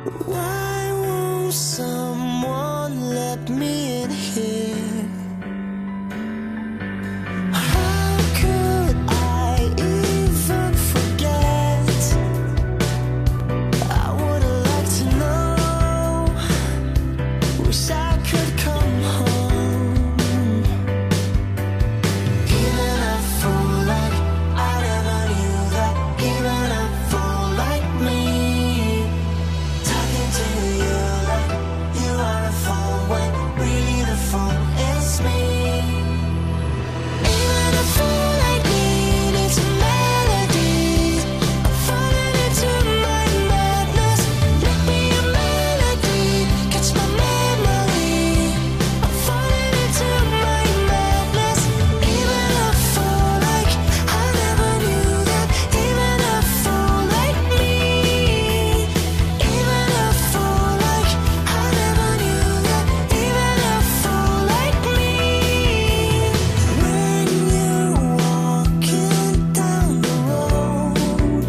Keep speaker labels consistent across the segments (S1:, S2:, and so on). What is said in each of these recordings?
S1: Why won't someone let me in here? How could I even forget? I would've liked to know. Wish I could come home. Even a fool like I never knew that. Even a fool like me, talking to you like you are a fool when really the fool is me. Even a fool like me needs a melody. I'm falling into my madness. Make me a melody, catch my memory. I'm falling into my madness. Even a fool like I never knew that. Even a fool like me. Even a fool like I never knew that. Even a fool like me. When you're walking down the road,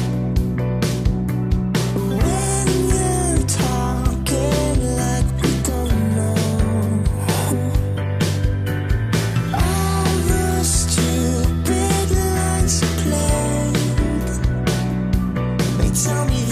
S1: when you're talking like we don't know, all the stupid lines you played, they tell me